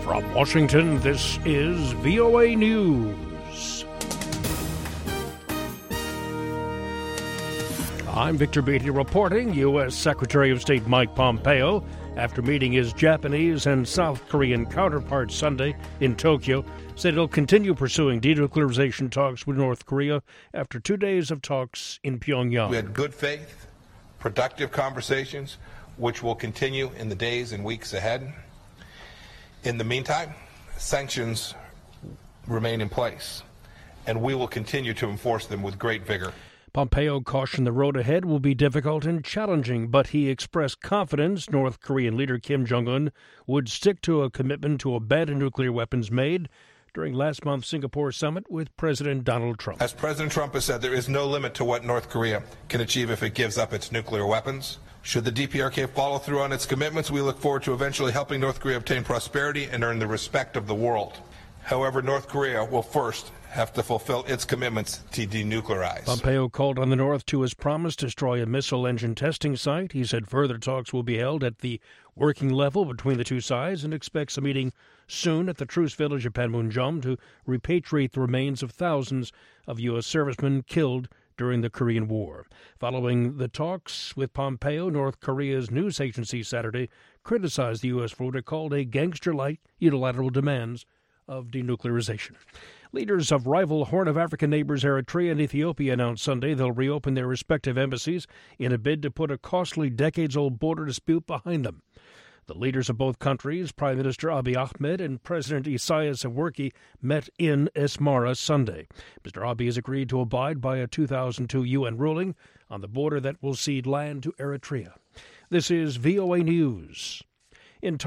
From Washington, this is VOA News. I'm Victor Beatty reporting. U.S. Secretary of State Mike Pompeo, after meeting his Japanese and South Korean counterparts Sunday in Tokyo, said he'll continue pursuing denuclearization talks with North Korea after 2 days of talks in Pyongyang. We had good faith, productive conversations, which will continue in the days and weeks ahead. In the meantime, sanctions remain in place, and we will continue to enforce them with great vigor. Pompeo cautioned the road ahead will be difficult and challenging, but he expressed confidence North Korean leader Kim Jong-un would stick to a commitment to abandon nuclear weapons made during last month's Singapore summit with President Donald Trump. As President Trump has said, there is no limit to what North Korea can achieve if it gives up its nuclear weapons. Should the DPRK follow through on its commitments, we look forward to eventually helping North Korea obtain prosperity and earn the respect of the world. However, North Korea will first have to fulfill its commitments to denuclearize. Pompeo called on the North to, as promised, destroy a missile engine testing site. He said further talks will be held at the working level between the two sides and expects a meeting soon at the truce village of Panmunjom to repatriate the remains of thousands of U.S. servicemen killed during the Korean War. Following the talks with Pompeo, North Korea's news agency Saturday criticized the U.S. for what it called a gangster-like unilateral demands of denuclearization. Leaders of rival Horn of Africa neighbors Eritrea and Ethiopia announced Sunday they'll reopen their respective embassies in a bid to put a costly decades-old border dispute behind them. The leaders of both countries, Prime Minister Abiy Ahmed and President Isaias Afwerki, met in Asmara Sunday. Mr. Abiy has agreed to abide by a 2002 UN ruling on the border that will cede land to Eritrea. This is VOA News. In